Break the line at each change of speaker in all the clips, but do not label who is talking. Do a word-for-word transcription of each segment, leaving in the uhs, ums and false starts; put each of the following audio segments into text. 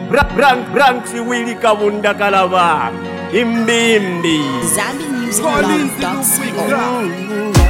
Brank Brank si Willy Kawunda Kalaba Imbimbi
Zambi Music Blog dot co.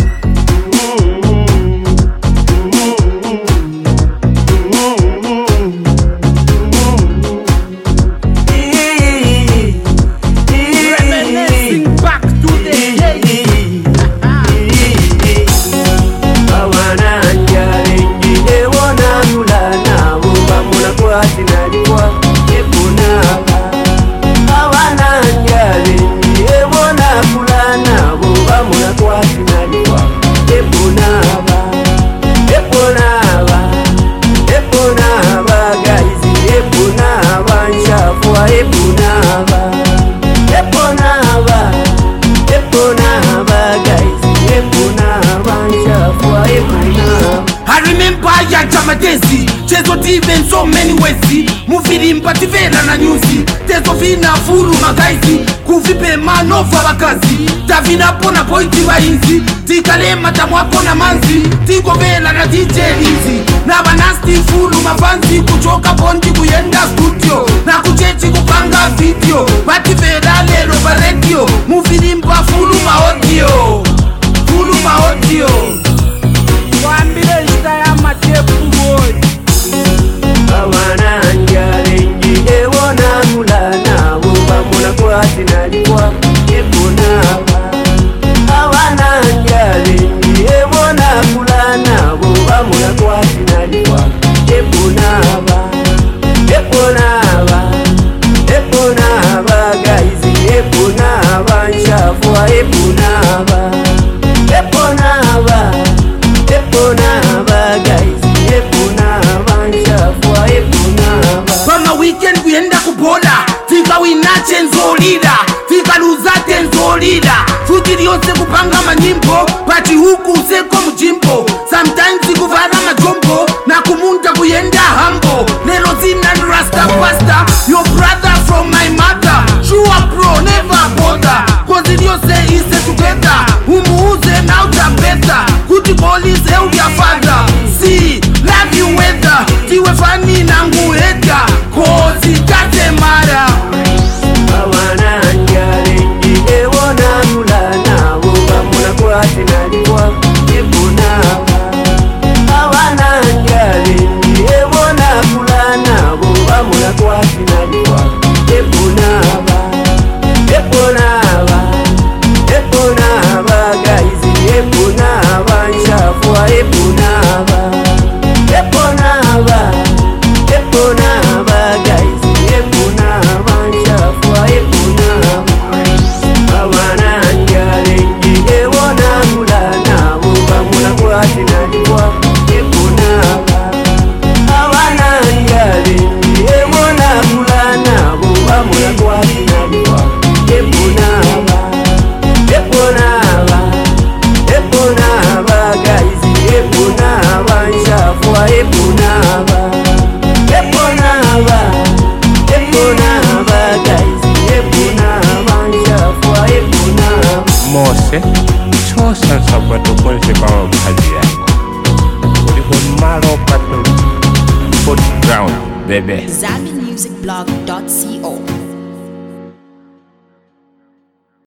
Tezo tive in so many ways. Mufiri mpativela na nyuzi. Tezo vina furu magaisi. Kuvipe manova wakazi. Tavina pona pointi wa inzi. Tikalema tamwapo na manzi. Tiko vela na D J Easy. Na banasti furu mafanzi. Kuchoka ponti kuyenda studio. Na kuchechi kupanga video. Pativela lelo baretio. Mufiri mpa furu maodio. Furu maodio.
Wambile nsta ya matepu boy.
Awana njalengi ewona mulana Wuba muna kwa sinalikuwa epunaba Awana njalengi ewona mulana Wuba muna kwa sinalikuwa epunaba Epunaba Epunaba Gaizi epunaba Nshafua epunaba Epunaba Epunaba Gaizi epunaba Nshafua epunaba
Pama weekend kuyenda kubola Tika winache nzolida Tika luzate nzolida Futiri yose kupanga manyimbo Pati huku useko mjimbo Sometimes kuvara majombo Na kumunta kuyenda hambo Lelo zina rasta pasta Your brother from my mother Shua bro never bother Cause it yose ise together Umuuze na utapeta Kuti police eu ya father See, love you weather Tiwe fani nangu heta Cause it doesn't matter
Awana njalengi ewona mulana Wuba muna kwa sinalikuwa epunaba Awana njalengi ewona mulana Wuba muna kwa sinalikuwa epunaba Epunaba Epunaba Gaizi epunaba Nshafua epunaba Epunaba Epunaba Gaizi epunaba Nshafua epunaba Awana njalengi ewona mulana Wuba muna kwa sinalikuwa epunaba Awana njalengi ewona mulana Wuba muna kwa sinalikuwa epunaba Epunaba Epunaba Gaizi epunaba Nshafua epunaba Epunaba Epunaba Gaizi epunaba Nshafua epunaba
Mose chosa sabato kwenye kwa kazi yako Ulipo maro pato Put ground baby
Zambi Music Blog dot co.